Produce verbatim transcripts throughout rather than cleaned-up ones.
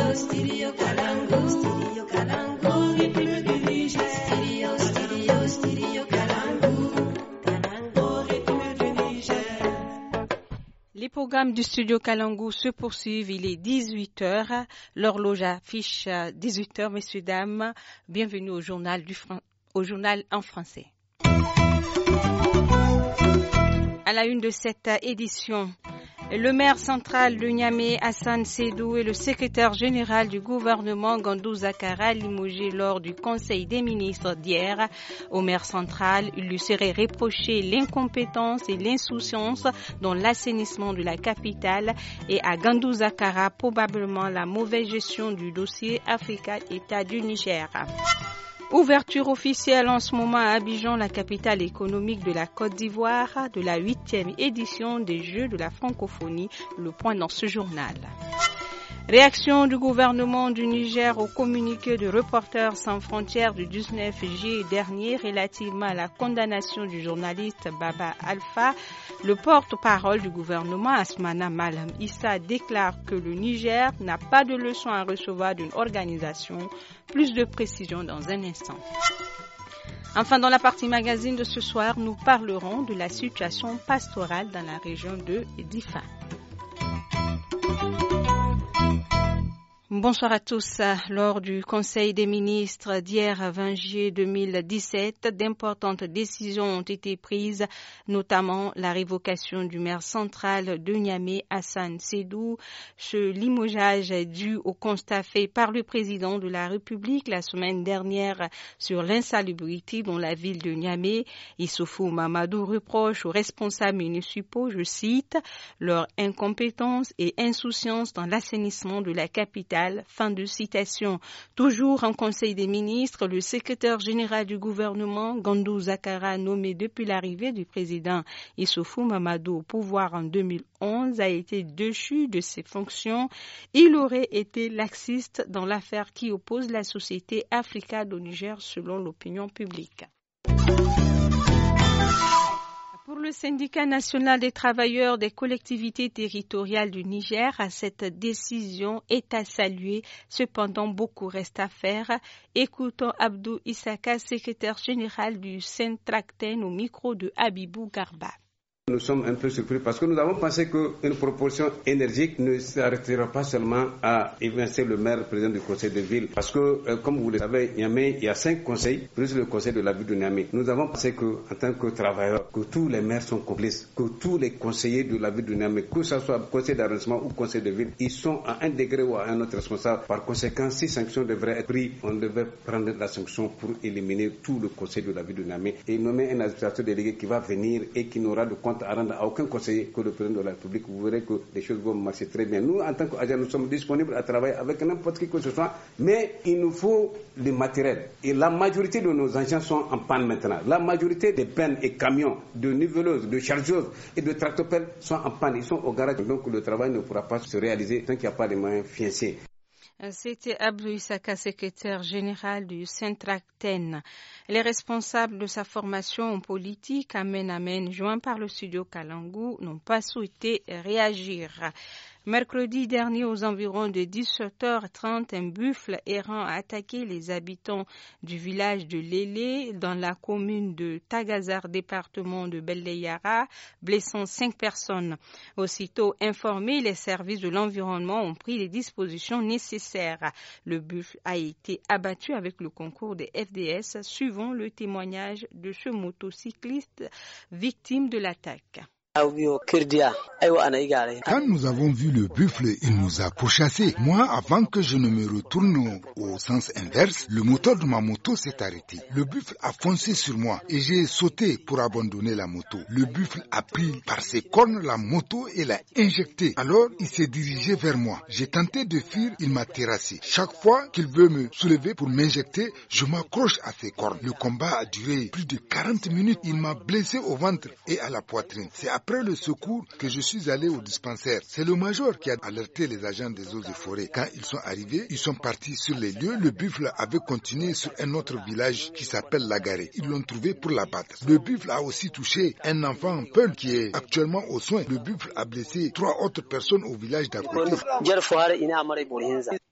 Studio Kalangu, Studio Kalangu, République du Niger. Studio, Studio, Studio Kalangu, Kalangu, République du Niger. Les programmes du Studio Kalangu se poursuivent. Il est dix-huit heures. L'horloge affiche dix-huit heures, messieurs, dames. Bienvenue au journal, du Fran- au journal en français. À la une de cette édition, le maire central de Niamey, Hassan Seydou, et le secrétaire général du gouvernement, Gandou Zakara, limogé lors du Conseil des ministres d'hier. Au maire central, il lui serait reproché l'incompétence et l'insouciance dans l'assainissement de la capitale, et à Gandou Zakara, probablement la mauvaise gestion du dossier Africa État du Niger. Ouverture officielle en ce moment à Abidjan, la capitale économique de la Côte d'Ivoire, de la huitième édition des Jeux de la francophonie. Le point dans ce journal. Réaction du gouvernement du Niger au communiqué de Reporters sans frontières du dix-neuf juillet dernier relativement à la condamnation du journaliste Baba Alpha. Le porte-parole du gouvernement, Asmana Malam Issa, déclare que le Niger n'a pas de leçon à recevoir d'une organisation. Plus de précision dans un instant. Enfin, dans la partie magazine de ce soir, nous parlerons de la situation pastorale dans la région de Difa. Bonsoir à tous. Lors du Conseil des ministres d'hier vingt juillet deux mille dix-sept, d'importantes décisions ont été prises, notamment la révocation du maire central de Niamey, Hassan Seydou. Ce limogeage est dû au constat fait par le président de la République la semaine dernière sur l'insalubrité dans la ville de Niamey. Issoufou Mamadou reproche aux responsables municipaux, je cite, leur incompétence et insouciance dans l'assainissement de la capitale. Fin de citation. Toujours en Conseil des ministres, le secrétaire général du gouvernement, Gandou Zakara, nommé depuis l'arrivée du président Issoufou Mamadou au pouvoir en deux mille onze, a été déchu de ses fonctions. Il aurait été laxiste dans l'affaire qui oppose la société Africa au Niger selon l'opinion publique. Pour le syndicat national des travailleurs des collectivités territoriales du Niger, cette décision est à saluer. Cependant, beaucoup reste à faire. Écoutons Abdou Issaka, secrétaire général du Syntracten, au micro de Habibou Garba. Nous sommes un peu surpris parce que nous avons pensé qu'une proposition énergique ne s'arrêtera pas seulement à évincer le maire, le président du conseil de ville. Parce que, euh, comme vous le savez, Niamey, il y a cinq conseils, plus le conseil de la ville de Niamey. Nous avons pensé qu'en tant que travailleurs, que tous les maires sont complices, que tous les conseillers de la ville de Niamey, que ce soit conseil d'arrondissement ou conseil de ville, ils sont à un degré ou à un autre responsable. Par conséquent, si sanction devrait être prise, on devait prendre la sanction pour éliminer tout le conseil de la ville de Niamey et nommer un administrateur délégué qui va venir et qui n'aura de compte à rendre à aucun conseiller que le président de la République. Vous verrez que les choses vont marcher très bien. Nous, en tant qu'agents, nous sommes disponibles à travailler avec n'importe qui que ce soit, mais il nous faut le matériel. Et la majorité de nos agents sont en panne maintenant. La majorité des bennes et camions, de niveleuses, de chargeuses et de tractopelles sont en panne. Ils sont au garage, donc le travail ne pourra pas se réaliser tant qu'il n'y a pas de moyens financiers. C'était Abdou Issaka, secrétaire général du Syntracten. Les responsables de sa formation en politique, Amen Amen, joints par le studio Kalangu, n'ont pas souhaité réagir. Mercredi dernier, aux environs de dix-sept heures trente, un buffle errant a attaqué les habitants du village de Lélé dans la commune de Tagazar, département de Belleyara, blessant cinq personnes. Aussitôt informés, les services de l'environnement ont pris les dispositions nécessaires. Le buffle a été abattu avec le concours des F D S, suivant le témoignage de ce motocycliste victime de l'attaque. Quand nous avons vu le buffle, il nous a pourchassés. Moi, avant que je ne me retourne au sens inverse, le moteur de ma moto s'est arrêté. Le buffle a foncé sur moi et j'ai sauté pour abandonner la moto. Le buffle a pris par ses cornes la moto et l'a injectée. Alors, il s'est dirigé vers moi. J'ai tenté de fuir, il m'a terrassé. Chaque fois qu'il veut me soulever pour m'injecter, je m'accroche à ses cornes. Le combat a duré plus de quarante minutes. Il m'a blessé au ventre et à la poitrine. C'est après le secours que je suis allé au dispensaire. C'est le major qui a alerté les agents des eaux et forêts. Quand ils sont arrivés, ils sont partis sur les lieux. Le buffle avait continué sur un autre village qui s'appelle Lagaré. Ils l'ont trouvé pour l'abattre. Le buffle a aussi touché un enfant Peul qui est actuellement aux soins. Le buffle a blessé trois autres personnes au village d'à côté.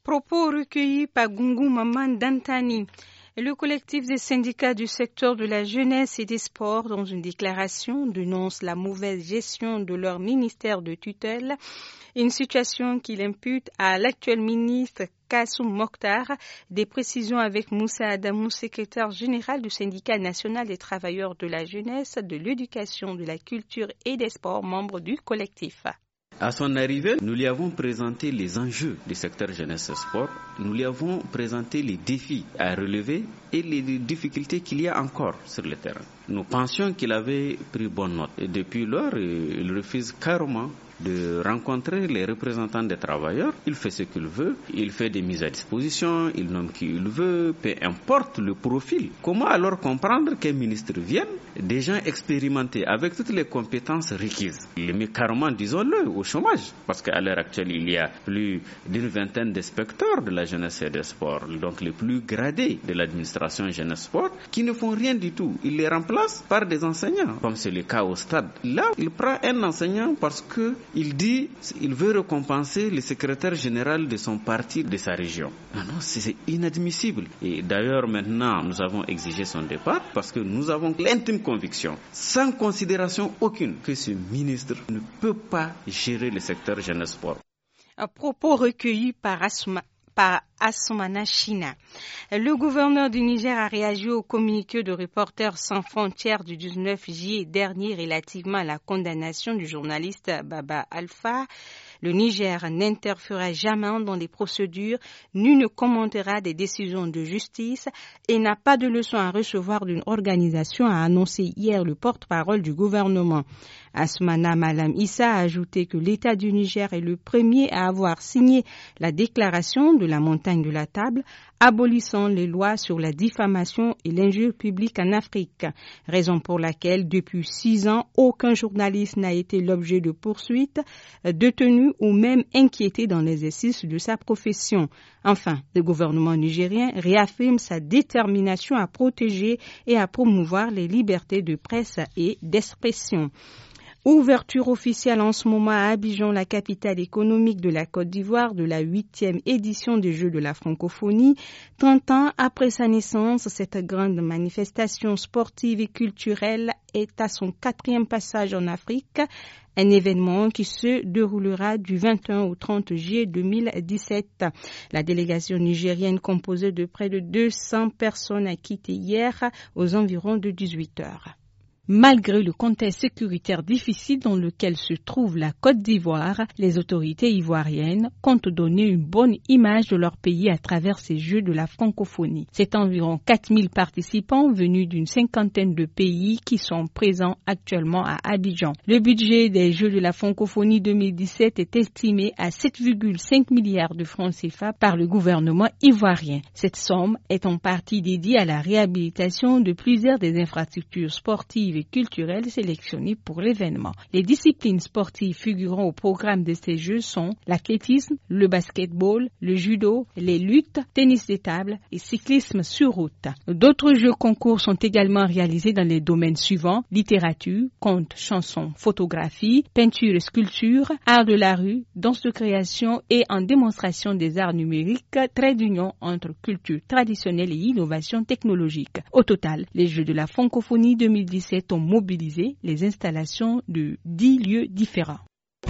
Propos recueillis par Gungu Maman Dantani. Le collectif des syndicats du secteur de la jeunesse et des sports, dans une déclaration, dénonce la mauvaise gestion de leur ministère de tutelle, une situation qu'il impute à l'actuel ministre Kassoum Mokhtar. Des précisions avec Moussa Adamou, secrétaire général du syndicat national des travailleurs de la jeunesse, de l'éducation, de la culture et des sports, membre du collectif. À son arrivée, nous lui avons présenté les enjeux du secteur jeunesse et sport, nous lui avons présenté les défis à relever et les difficultés qu'il y a encore sur le terrain. Nous pensions qu'il avait pris bonne note et depuis lors, il refuse carrément de rencontrer les représentants des travailleurs. Il fait ce qu'il veut, il fait des mises à disposition, il nomme qui il veut, peu importe le profil. Comment alors comprendre qu'un ministre vienne, des gens expérimentés avec toutes les compétences requises? Il met carrément, disons-le, au chômage, parce qu'à l'heure actuelle, il y a plus d'une vingtaine d'inspecteurs de la jeunesse et des sports, donc les plus gradés de l'administration jeunesse-sport, qui ne font rien du tout. Il les remplace par des enseignants, comme c'est le cas au stade. Là, il prend un enseignant parce que il dit qu'il veut récompenser le secrétaire général de son parti, de sa région. Non, non, c'est inadmissible. Et d'ailleurs, maintenant, nous avons exigé son départ parce que nous avons l'intime conviction, sans considération aucune, que ce ministre ne peut pas gérer le secteur jeunesse-sport. À propos recueillis par Asma. Par Assoumana China. Le gouverneur du Niger a réagi au communiqué de Reporters sans frontières du dix-neuf juillet dernier relativement à la condamnation du journaliste Baba Alpha. Le Niger n'interférera jamais dans les procédures, ni ne commentera des décisions de justice et n'a pas de leçon à recevoir d'une organisation, a annoncé hier le porte-parole du gouvernement. Asmana Malam Issa a ajouté que l'État du Niger est le premier à avoir signé la déclaration de la montagne de la table, abolissant les lois sur la diffamation et l'injure publique en Afrique, raison pour laquelle depuis six ans, aucun journaliste n'a été l'objet de poursuites, détenu ou même inquiété dans l'exercice de sa profession. Enfin, le gouvernement nigérien réaffirme sa détermination à protéger et à promouvoir les libertés de presse et d'expression. Ouverture officielle en ce moment à Abidjan, la capitale économique de la Côte d'Ivoire, de la huitième édition des Jeux de la francophonie. trente ans après sa naissance, cette grande manifestation sportive et culturelle est à son quatrième passage en Afrique. Un événement qui se déroulera du vingt et un au trente juillet deux mille dix-sept. La délégation nigérienne composée de près de deux cents personnes a quitté hier aux environs de dix-huit heures. Malgré le contexte sécuritaire difficile dans lequel se trouve la Côte d'Ivoire, les autorités ivoiriennes comptent donner une bonne image de leur pays à travers ces Jeux de la francophonie. C'est environ quatre mille participants venus d'une cinquantaine de pays qui sont présents actuellement à Abidjan. Le budget des Jeux de la francophonie deux mille dix-sept est estimé à sept virgule cinq milliards de francs C F A par le gouvernement ivoirien. Cette somme est en partie dédiée à la réhabilitation de plusieurs des infrastructures sportives et culturelles sélectionnées pour l'événement. Les disciplines sportives figurant au programme de ces Jeux sont l'athlétisme, le basketball, le judo, les luttes, tennis de table et cyclisme sur route. D'autres jeux concours sont également réalisés dans les domaines suivants: littérature, contes, chansons, photographie, peinture et sculpture, art de la rue, danse de création et en démonstration des arts numériques, trait d'union entre culture traditionnelle et innovation technologique. Au total, les Jeux de la francophonie deux mille dix-sept ont mobilisé les installations de dix lieux différents.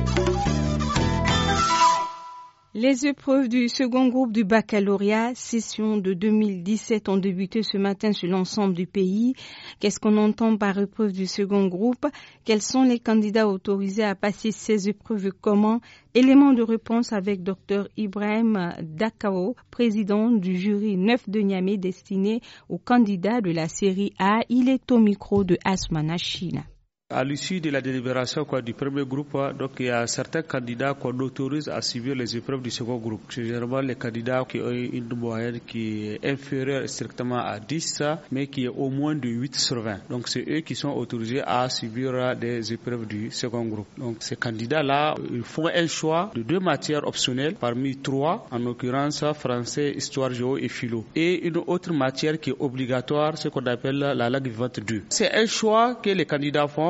Les épreuves du second groupe du baccalauréat, session de deux mille dix-sept, ont débuté ce matin sur l'ensemble du pays. Qu'est-ce qu'on entend par épreuve du second groupe? Quels sont les candidats autorisés à passer ces épreuves et comment? Élément de réponse avec Dr Ibrahim Dakao, président du jury neuf de Niamey destiné aux candidats de la série A. Il est au micro de Assoumana China. À l'issue de la délibération quoi, du premier groupe, donc il y a certains candidats qu'on autorise à suivre les épreuves du second groupe. C'est généralement les candidats qui ont une moyenne qui est inférieure strictement à dix, mais qui est au moins de huit sur vingt. Donc c'est eux qui sont autorisés à suivre des épreuves du second groupe. Donc ces candidats-là, ils font un choix de deux matières optionnelles parmi trois, en l'occurrence français, histoire, géo et philo. Et une autre matière qui est obligatoire, ce qu'on appelle la langue vivante deux. C'est un choix que les candidats font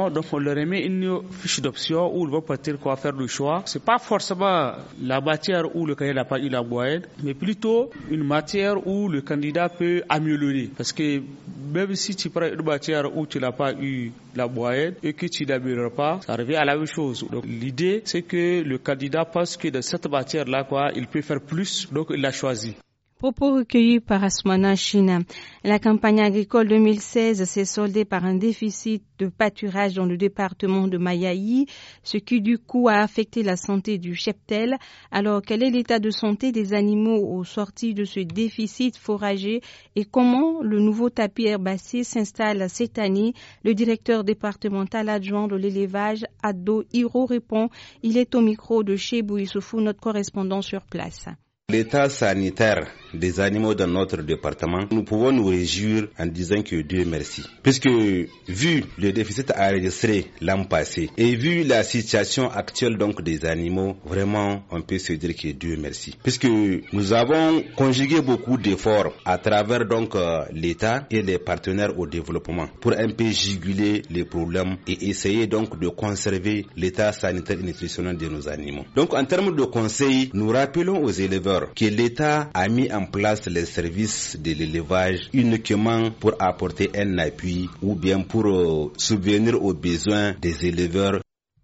options, donc on leur remet une fiche d'options où ils vont partir quoi faire le choix. C'est pas forcément la matière où le candidat n'a pas eu la moyenne, mais plutôt une matière où le candidat peut améliorer. Parce que même si tu prends une matière où tu n'as pas eu la moyenne et que tu n'améliores pas, ça revient à la même chose. Donc l'idée, c'est que le candidat pense que dans cette matière-là, quoi, il peut faire plus, donc il l'a choisi. Propos recueillis par Asmana China. La campagne agricole deux mille seize s'est soldée par un déficit de pâturage dans le département de Mayaï, ce qui du coup a affecté la santé du cheptel. Alors, quel est l'état de santé des animaux au sorti de ce déficit fourrager et comment le nouveau tapis herbacé s'installe cette année? Le directeur départemental adjoint de l'élevage, Ado Hiro, répond. Il est au micro de Chebou Issoufou, notre correspondant sur place. L'état sanitaire des animaux dans notre département, nous pouvons nous réjouir en disant que Dieu merci. Puisque vu le déficit enregistré l'an passé et vu la situation actuelle donc des animaux, vraiment on peut se dire que Dieu merci. Puisque nous avons conjugué beaucoup d'efforts à travers donc euh, l'État et les partenaires au développement pour un peu juguler les problèmes et essayer donc de conserver l'état sanitaire et nutritionnel de nos animaux. Donc en termes de conseils, nous rappelons aux éleveurs que l'État a mis en place les services de l'élevage uniquement pour apporter un appui ou bien pour euh, subvenir aux besoins des éleveurs.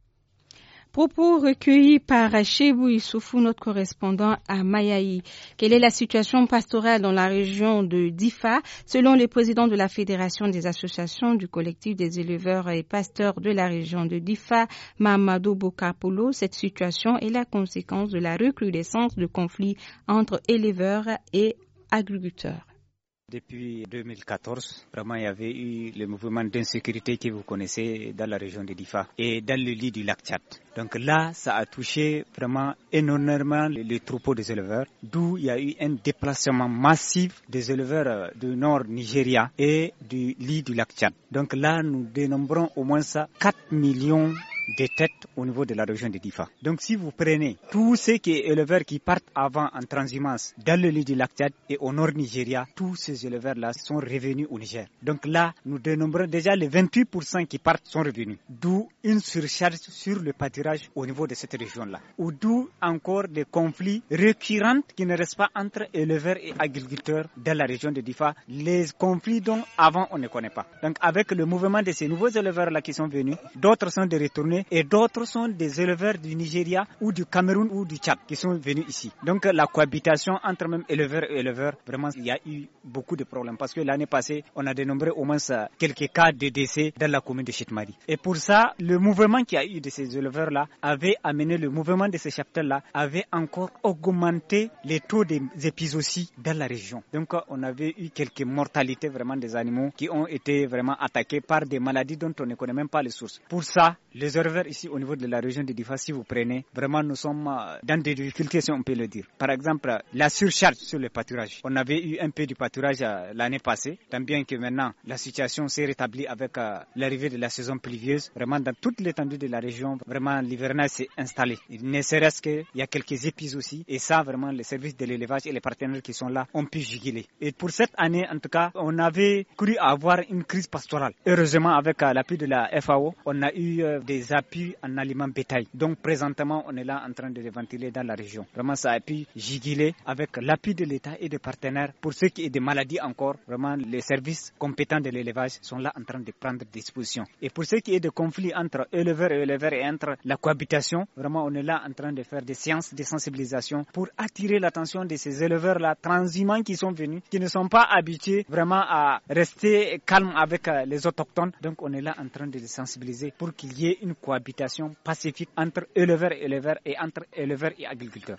Propos recueillis par Chebou Issoufou, notre correspondant à Mayaï. Quelle est la situation pastorale dans la région de Difa? Selon le président de la Fédération des associations du collectif des éleveurs et pasteurs de la région de Difa, Mamadou Bokapolo, cette situation est la conséquence de la recrudescence de conflits entre éleveurs et agriculteurs. Depuis deux mille quatorze, vraiment, il y avait eu le mouvement d'insécurité que vous connaissez dans la région de Difa et dans le lit du lac Tchad. Donc là, ça a touché vraiment énormément les, les troupeaux des éleveurs, d'où il y a eu un déplacement massif des éleveurs du nord Nigeria et du lit du lac Tchad. Donc là, nous dénombrons au moins ça quatre millions des têtes au niveau de la région de Difa. Donc si vous prenez tous ces qui éleveurs qui partent avant en transhumance dans le lit du lac Tchad et au nord Nigeria, tous ces éleveurs-là sont revenus au Niger. Donc là, nous dénombrons déjà les vingt-huit pour cent qui partent sont revenus. D'où une surcharge sur le pâturage au niveau de cette région-là. Ou d'où encore des conflits récurrents qui ne restent pas entre éleveurs et agriculteurs dans la région de Difa. Les conflits dont avant on ne connaît pas. Donc avec le mouvement de ces nouveaux éleveurs-là qui sont venus, d'autres sont de retourner et d'autres sont des éleveurs du Nigeria ou du Cameroun ou du Tchad qui sont venus ici. Donc la cohabitation entre même éleveurs et éleveurs, vraiment il y a eu beaucoup de problèmes parce que l'année passée on a dénombré au moins quelques cas de décès dans la commune de Chitmari. Et pour ça, le mouvement qu'il y a eu de ces éleveurs-là avait amené le mouvement de ces cheptels-là avait encore augmenté les taux des épizooties dans la région. Donc on avait eu quelques mortalités vraiment des animaux qui ont été vraiment attaqués par des maladies dont on ne connaît même pas les sources. Pour ça, les éleveurs ici au niveau de la région de Difa, si vous prenez, vraiment nous sommes dans des difficultés si on peut le dire. Par exemple, la surcharge sur le pâturage. On avait eu un peu du pâturage l'année passée, tant bien que maintenant la situation s'est rétablie avec l'arrivée de la saison pluvieuse. Vraiment dans toute l'étendue de la région, vraiment l'hivernage s'est installé. Il ne serait-ce qu'il y a quelques épices aussi et ça vraiment les services de l'élevage et les partenaires qui sont là ont pu juguler. Et pour cette année en tout cas, on avait cru avoir une crise pastorale. Heureusement avec l'appui de la F A O, on a eu des appuis en aliments bétail. Donc présentement, on est là en train de les ventiler dans la région. Vraiment, ça a pu juguler avec l'appui de l'État et des partenaires. Pour ceux qui ont des maladies encore, vraiment, les services compétents de l'élevage sont là en train de prendre des dispositions. Et pour ceux qui ont des conflits entre éleveurs et éleveurs et entre la cohabitation, vraiment, on est là en train de faire des séances de sensibilisation pour attirer l'attention de ces éleveurs-là transhumants qui sont venus, qui ne sont pas habitués vraiment à rester calmes avec les autochtones. Donc, on est là en train de les sensibiliser pour qu'il y ait une cohabitation pacifique entre éleveurs et éleveurs et entre éleveurs et agriculteurs.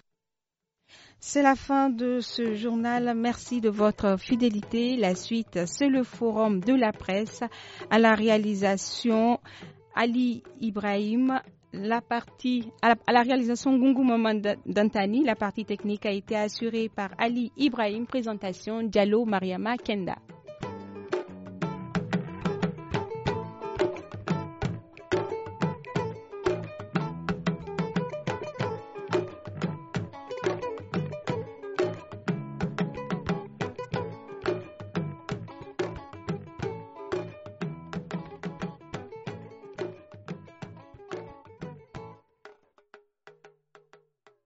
C'est la fin de ce journal. Merci de votre fidélité. La suite, c'est le forum de la presse. À la réalisation, Ali Ibrahim. La partie, à la, à la réalisation, Gungu Maman Dantani. La partie technique a été assurée par Ali Ibrahim. Présentation, Diallo Mariama Kenda.